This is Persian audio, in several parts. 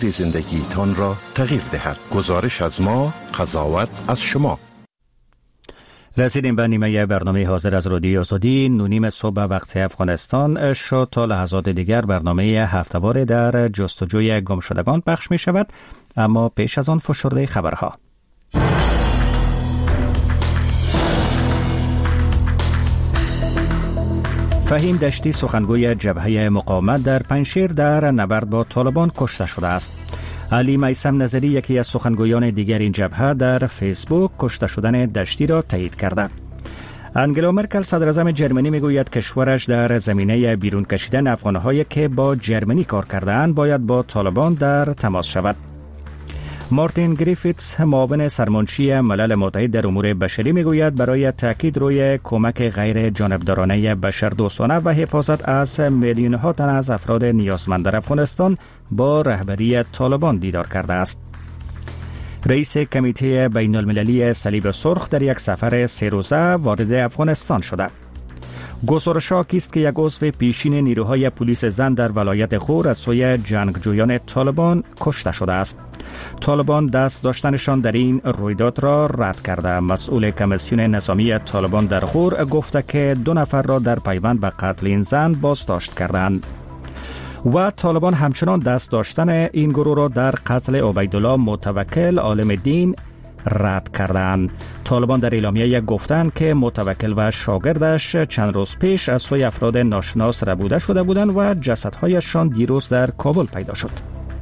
زندگیتان را تغییر دهد. گزارش از ما، قضاوت از شما. رسیدیم به نیمه برنامه حاضر از رادیوی آزادی. 9:30 صبح وقت افغانستان شد. تا لحظات دیگر برنامه هفته‌وار در جستجوی گمشدگان پخش می شود، اما پیش از آن فشرده خبرها. فهیم دشتی سخنگوی جبهه مقاومت در پنجشیر در نبرد با طالبان کشته شده است. علی میثم نظری، یکی از سخنگویان دیگر این جبهه، در فیسبوک کشته شدن دشتی را تایید کرده. انگلا مرکل صدراعظم جرمنی میگوید کشورش در زمینه بیرون کشیدن افغان‌هایی که با جرمنی کار کرده‌اند باید با طالبان در تماس شود. مارتین گریفیتس، معاون سرمنشی ملل متحد در امور بشری، میگوید برای تاکید روی کمک غیر جانبدارانه بشردوستانه و حفاظت از میلیون‌ها تن از افراد نیازمند در افغانستان با رهبری طالبان دیدار کرده است. رئیس کمیته بین المللی صلیب سرخ در یک سفر 3 روزه وارد افغانستان شده. گزارش است که یک عضو پیشین نیروهای پلیس زن در ولایت غور از سوی جنگجویان طالبان کشته شده است. طالبان دست داشتنشان در این رویداد را رد کرده. مسئول کمیسیون نظامی طالبان در غور گفته که 2 نفر را در پیوند به قتل این زن بازداشت کردند. و طالبان همچنان دست داشتن این گروه را در قتل عبیدالله متوکل عالم دین رد کردند. طالبان در اعلامیه گفتند که متوکل و شاگردش چند روز پیش از سوی افراد ناشناس ربوده شده بودند و جسدهایشان دیروز در کابل پیدا شد.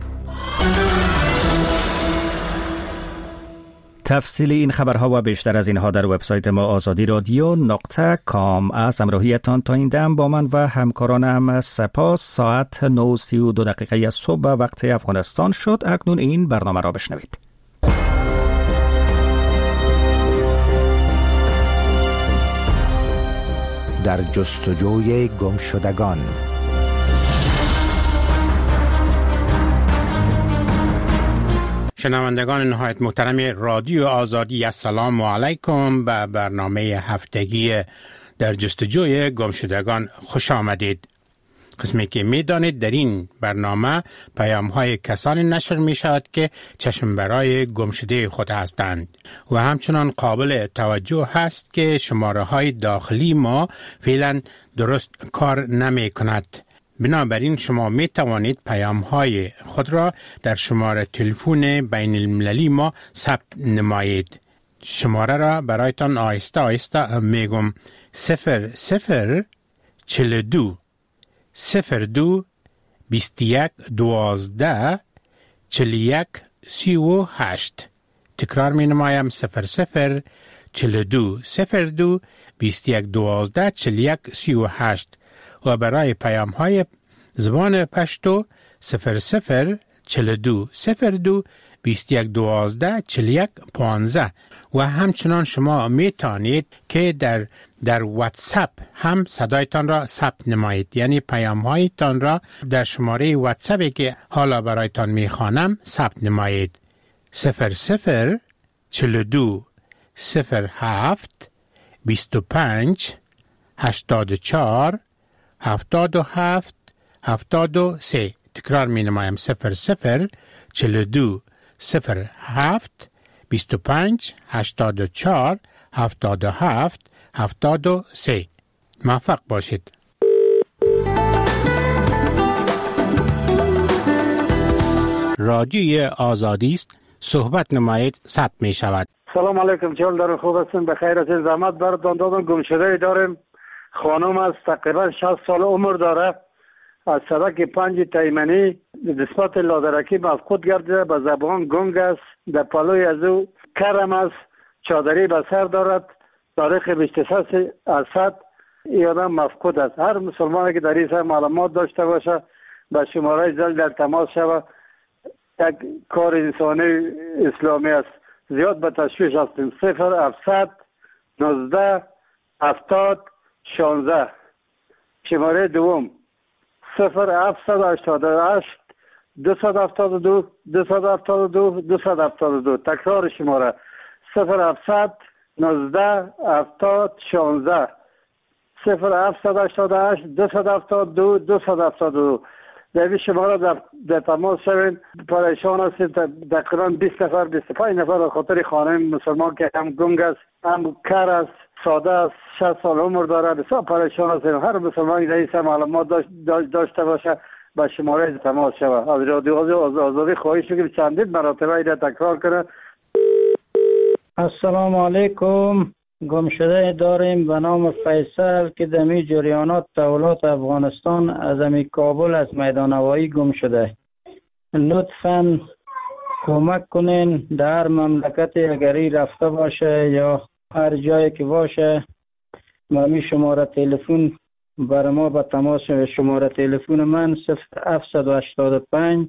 تفصیل این خبرها و بیشتر از اینها در وبسایت ما azadi.radio.com. از همراهیتان تا این دم با من و همکارانم سپاس. ساعت 9:32 صبح وقت افغانستان شد. اکنون این برنامه را بشنوید. در جستجوی گمشدگان. شنوندگان نهایت محترم رادیو آزادی، السلام علیکم. به برنامه هفتگی در جستجوی گمشدگان خوش آمدید. قسمی که می دانید در این برنامه پیام های کسانی نشر می شود که چشم برای گمشده خود هستند و همچنان قابل توجه هست که شماره های داخلی ما فعلا درست کار نمی کند. بنابراین شما می توانید پیام های خود را در شماره تلفن بین المللی ما ثبت نمایید. شماره را برایتان آهسته آهسته می گم. 0042 02 21 12 41 38. تکرار می نمایم. 0042 02 21 12 41 38. و برای پیام های زبان پشتو 0042 02 21 12 41 15. و همچنان شما می توانید که در واتساپ هم صدایتان را ثبت نمایید، یعنی پیام هایتان را در شماره واتساپی که حالا برایتان می خوانم ثبت نمایید. 0042 07 25 84 77 73. تکرار می نمایم. 0042 07 25 84 77 73. موفق باشید. رادیوی آزادی است. صحبت نمایید. ثبت می شود. سلام علیکم. چهل دارم خوب هستیم؟ بخیر هستیم؟ زحمت براتان دادم. گمشده داریم. خانم است، تقریبا 60 سال عمر داره. از سرک 5 تیمنی نسبت لادرکی مفقود گردیده، به زبان گنگ است. در پلوی از او کرم است، چادری به سر دارد. تاریخ 23 اسد این آدم مفقود است. هر مسلمانی که در این سر معلومات داشته باشه به شماره زل در تماس شود. یک کار انسانی اسلامی است. زیاد به تشویش هستیم. 0700 19 70 16. شماره دوم 0788 272 272 272. تکرار شماره 0700 19 70 16. 0788 272 272. در شماره در تماس شوین. پریشان هستیم. تقریبا 20 نفر 25 نفر به خاطر خانه مسلمان که هم گنگ است، هم کر است، ساده است، 60 سال عمر داره. بسیار پریشان هستیم. هر مسلمانی رئیس معلومات داشته باشه به شماره تماس شود. از رادیو آزادی خواهش می‌کنم چندین مرتبه اینو تکرار کنه. السلام علیکم. گمشده داریم به نام فیصل که دمی جریانات تولات افغانستان از امی کابل از میدان هوایی گم شده. لطفاً کمک کنین. در مملکت اگری رفته باشه یا هر جایی که باشه می شماره تلفن برای ما به تماس. شماره تلفن من 0785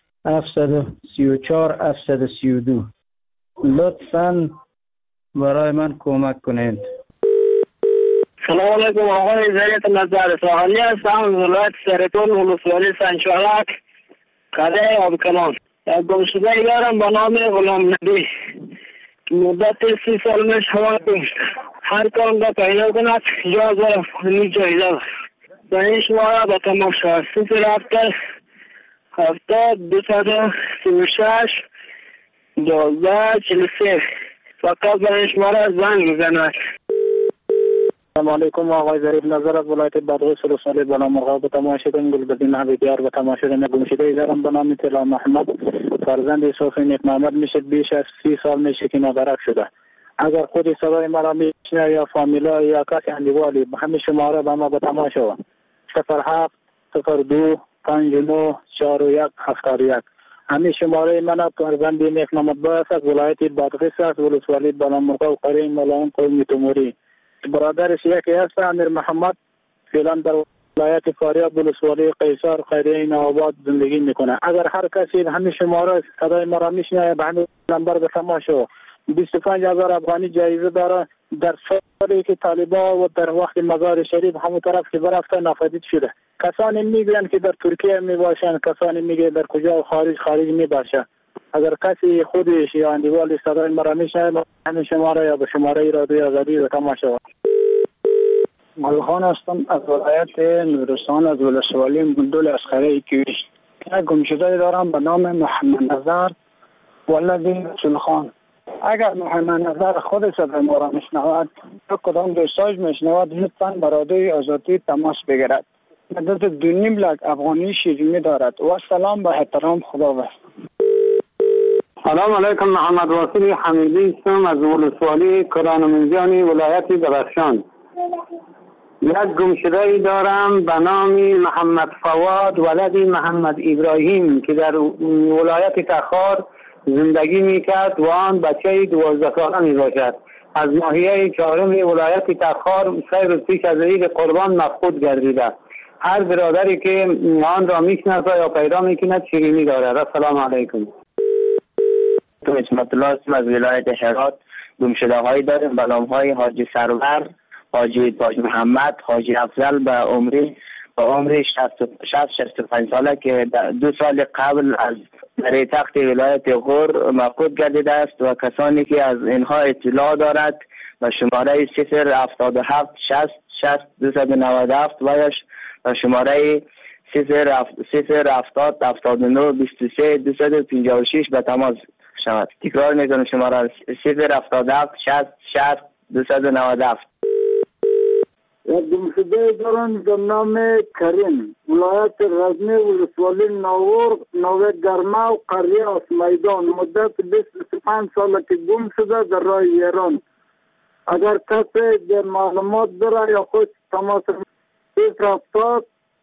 734 732. لطفاً برای من کمک کنید. سلام علیکم. آقای زریت نظر ساحلی هستم. ولایت سرطان ولسوالی سنچالک قده آبکنان. گم شده دارم به نام غلام نبی. مدت 30 سال می شود. هر کام را پیدا کند جاز می جایده. به این شماره به تماشا 077 12 43 فقط به این شماره زنگ میزند. السلام علیکم. آقای ظریف نظر از ولایت بادغیس ولسوالی بنامرغاب به تماشا گلبدین حبیبیار به تماشا گمشده دارم به نام طلا محمد فرزند صوفی نیک محمد میشه. بیش از 30 سال میشه که نادرک شده. اگر خودی صدای مرا میشنه یا فامیلا یا کسی اندیوالی به همین شماره به ما به تماشا 07 02 59 41 71. همین شماره من فرزند نیک محمد باید از ولایت بادغیس است ولسوالی بنامرغاب قرین ملائم قومی تموری. برادرش یکی هست امیر محمد فعلا در ولایت فاریاب ولسوالی قیصر خیریه نوآباد زندگی میکنه. اگر هر کسی همین شماره صدای مرا میشنه به همین نمبر به تماشا 25,000 افغانی جایزه داره. در سالی که طالبان و در وقت مزار شریف همون طرف که برفته نافذ شده. کسانی میگن که در ترکیه میباشن، کسانی میگن در کجا خارج میباشه. اگر کسی خودش یا اندیوالی صدای مرا میشنه همین شماره یا به شماره رادیو آزادی به تماشا. گلخان هستم از ولایت نورستان از ولسوالی مندول اسخره کیوش. گمشده دارم به نام محمد نظر ولدی رسول خان. اگر محمد نظر خود صدای ما را میشنود یا کدام دوستاش میشنود لطفاً به رادیو آزادی تماس بگیرد. مدت 2.5 لک افغانی شیرینی دارد. و سلام به احترام. خدا بخیر. سلام علیکم. محمد واصل حمیدی هستم از ولسوالی کرانمنجانی ولایت بدخشان. یک گمشده دارم به نام محمد فواد ولدی محمد ابراهیم که در ولایت تخار زندگی میکرد و آن بچه 12 ساله میباشد. از ناحیه 4 ولایت تخار 3 روز پیش از عید قربان مفقود گردیده. هر برادری که آن را میشناسه یا پیدا میکند شیرینی دارد. السلام علیکم. اسمت الله هستم از ولایت هرات. گمشده هایی داریم به نام های حاجی سرور، حاجی تاج محمد، حاجی افضل به عمر 65 ساله که 2 سال قبل از در تخت ولایت غور مفقود گردیده است و کسانی که از اینها اطلاع دارد به شماره 077 60 60 297 و شماره 070 79 23 256 به تماس شود. تکرار میکنم شماره 077 60 60 297. گمشده دارم به نام کریم ولایت غزنی ولسوالی نوه گرمه و قریه از میدان. مدت 25 ساله که گم شده در راه ایران. اگر کسی در معلومات داره یا خود تماس 070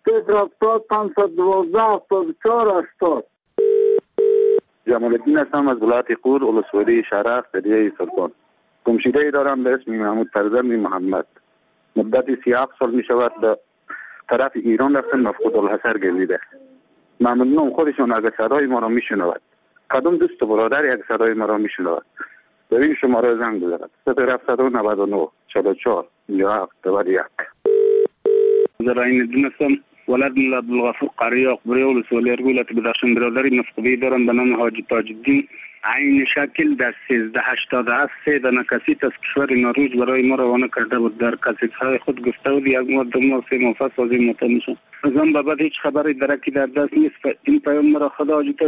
512 74 80. جمال الدین هستم از ولایت قور ولسوالی شرف دریای سلطان. گمشده دارم به اسم محمود فرزند محمد. مدت 37 سال می شود به طرف ایران رفتن مفقود الحصر گردیده. ممنونم خودشون اگر صدای ما را می شنود. کدام دوست برادر یک صدای ما را می شنود به این شماره زنگ بزند 0799 44 57 91. زراین دونستم ولد عبدالغفور قریه اقبری ولسوالی ارگولت بدخشان. برادری مفقودی دارم به نام حاجی تاج الدین. عین شکل در 1387 3 دانه کسیت از کشور نروژ برای ما روانه کرده بود. در کسیت های خود گفته بود یک ماه 2 ماه 3 ماه سازی مطمئن میشم. از آن به بعد هیچ خبری درکی در دست نیست. این پیام مرا خدا